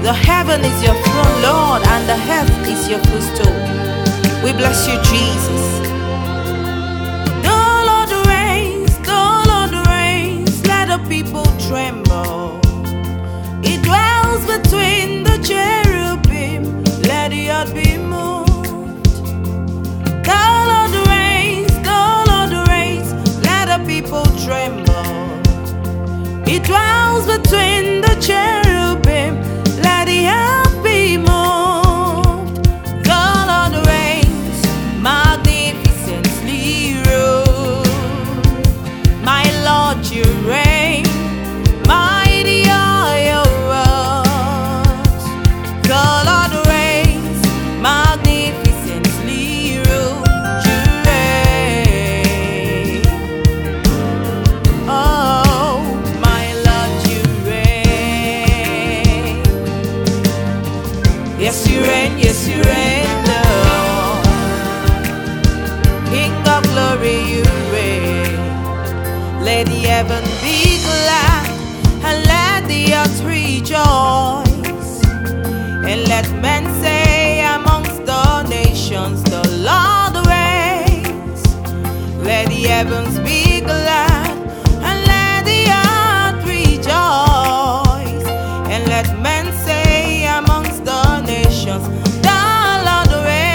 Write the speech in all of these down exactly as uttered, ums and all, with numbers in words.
The heaven is your throne, Lord, and the earth is your footstool. We bless you, Jesus. The Lord reigns, the Lord reigns, let the people tremble. He dwells between the cherubim, let the earth be moved. The Lord reigns, the Lord reigns, let the people tremble. He dwells between the cherubim, let the earth be moved. The Lord reigns, magnificently ruled. My Lord, you reign, mighty are your words. The Lord reigns, magnificently ruled. You reign. Oh, my Lord, you reign. Yes, you reign, yes, you reign, Lord. King of glory, you reign. Let the heaven be glad, and let the earth rejoice. And let men say amongst the nations, the Lord reigns. Let the heavens be glad, and let the earth rejoice. And let men say amongst the nations, the Lord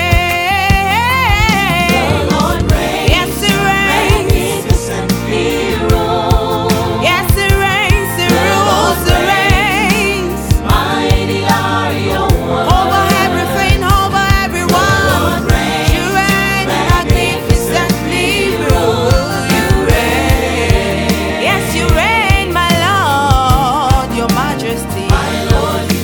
reigns. The Lord reigns. Yes, He reigns. Magnificently ruled. Yes, He reigns. He rules, He reigns Mighty are your words. over everything, over everyone. Lord reigns. You reign, magnificently rule. You reign. Yes, you reign, my Lord, your majesty. My Lord, you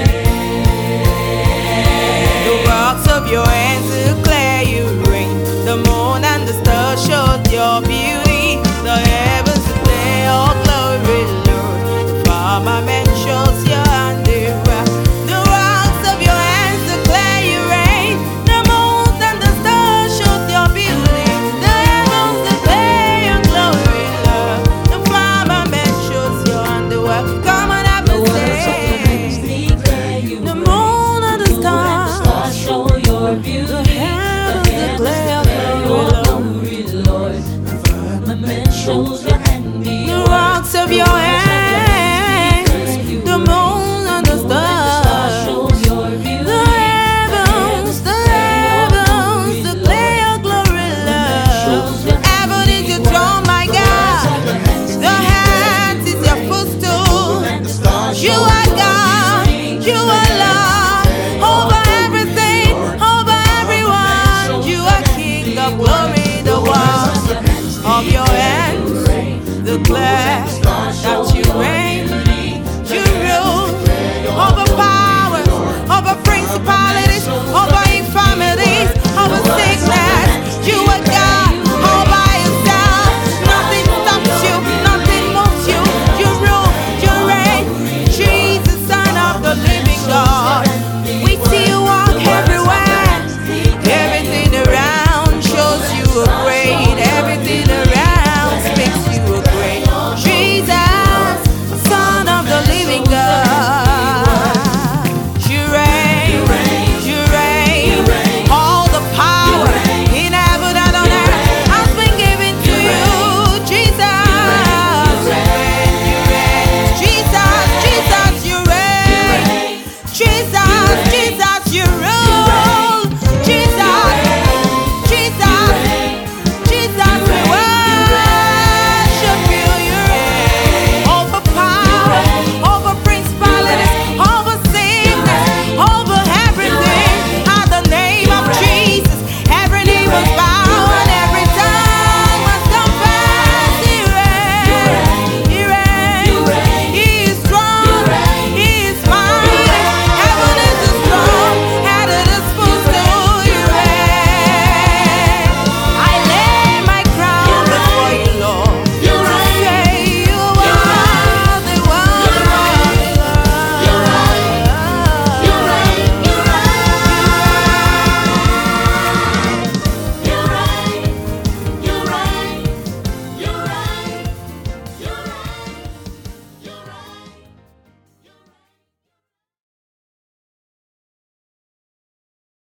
reign. The works of your hands declare you reign. The moon and the stars show your beauty. The heavens display your glory, Lord. The firmament shows your handiwork. The works of your hands declare you reign. The moon and the stars show your beauty. The heavens display your glory, Lord. The firmament shows your handiwork. Come on, have The a words of your hands say. declare you The reign. moon and the The moon and the stars. stars show your beauty. The The heavens heavens declare your declare your glory, Lord. glory, Lord. The firmament shows your The handiwork. works of your hands, the moon and the stars, the heavens, the heavens declare your glory, Lord. Heaven is your throne, my God. The earth is your footstool. You are God, you are Lord, over everything, over everyone. You are King of glory, the works of your hands declare that you reign.